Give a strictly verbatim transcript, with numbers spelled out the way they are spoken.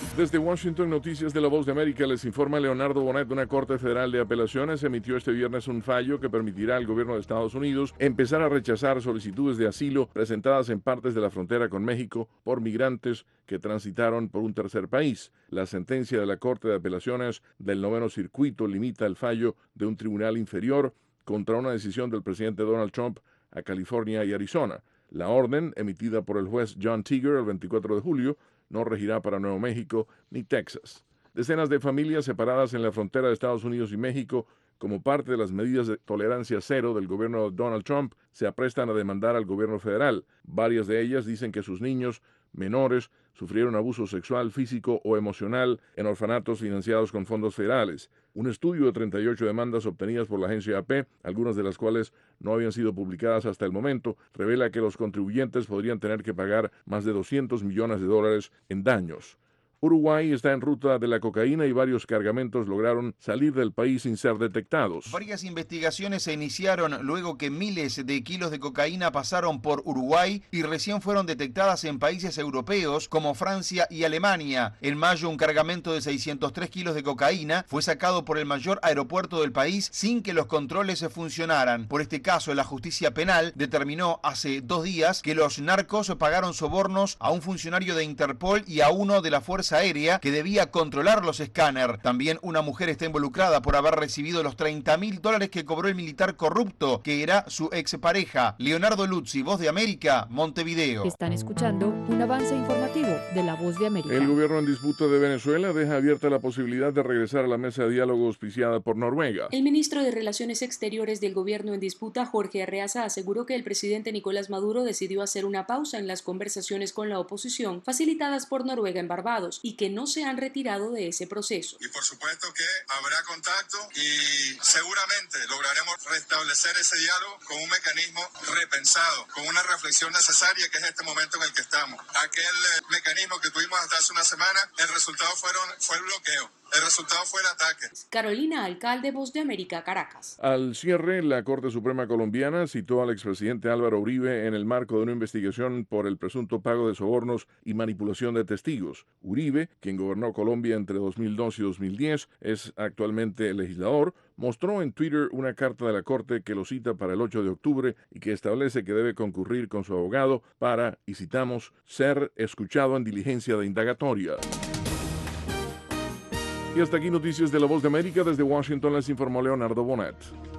Desde Washington, Noticias de la Voz de América, les informa Leonardo Bonet. Una Corte Federal de Apelaciones emitió este viernes un fallo que permitirá al gobierno de Estados Unidos empezar a rechazar solicitudes de asilo presentadas en partes de la frontera con México por migrantes que transitaron por un tercer país. La sentencia de la Corte de Apelaciones del Noveno Circuito limita el fallo de un tribunal inferior contra una decisión del presidente Donald Trump a California y Arizona. La orden, emitida por el juez John Tiger el veinticuatro de julio, no regirá para Nuevo México ni Texas. Decenas de familias separadas en la frontera de Estados Unidos y México, como parte de las medidas de tolerancia cero del gobierno de Donald Trump, se aprestan a demandar al gobierno federal. Varias de ellas dicen que sus niños menores sufrieron abuso sexual, físico o emocional en orfanatos financiados con fondos federales. Un estudio de treinta y ocho demandas obtenidas por la agencia A P, algunas de las cuales no habían sido publicadas hasta el momento, revela que los contribuyentes podrían tener que pagar más de doscientos millones de dólares en daños. Uruguay está en ruta de la cocaína y varios cargamentos lograron salir del país sin ser detectados. Varias investigaciones se iniciaron luego que miles de kilos de cocaína pasaron por Uruguay y recién fueron detectadas en países europeos como Francia y Alemania. En mayo, un cargamento de seiscientos tres kilos de cocaína fue sacado por el mayor aeropuerto del país sin que los controles funcionaran. Por este caso, la justicia penal determinó hace dos días que los narcos pagaron sobornos a un funcionario de Interpol y a uno de la Fuerza Aérea que debía controlar los escáneres. También una mujer está involucrada por haber recibido los treinta mil dólares que cobró el militar corrupto, que era su expareja. Leonardo Luzzi, Voz de América, Montevideo. Están escuchando un avance informativo de la Voz de América. El gobierno en disputa de Venezuela deja abierta la posibilidad de regresar a la mesa de diálogo auspiciada por Noruega. El ministro de Relaciones Exteriores del gobierno en disputa, Jorge Arreaza, aseguró que el presidente Nicolás Maduro decidió hacer una pausa en las conversaciones con la oposición facilitadas por Noruega en Barbados y que no se han retirado de ese proceso. Y por supuesto que habrá contacto y seguramente lograremos restablecer ese diálogo con un mecanismo repensado, con una reflexión necesaria que es este momento en el que estamos. Aquel eh, mecanismo que tuvimos hasta hace una semana, el resultado fueron, fue el bloqueo. El resultado fue el ataque. Carolina Alcalde, Voz de América, Caracas. Al cierre, la Corte Suprema colombiana citó al expresidente Álvaro Uribe en el marco de una investigación por el presunto pago de sobornos y manipulación de testigos. Uribe, quien gobernó Colombia entre dos mil dos y dos mil diez, es actualmente legislador, mostró en Twitter una carta de la Corte que lo cita para el ocho de octubre y que establece que debe concurrir con su abogado para, y citamos, ser escuchado en diligencia de indagatoria. Y hasta aquí Noticias de la Voz de América. Desde Washington les informó Leonardo Bonet.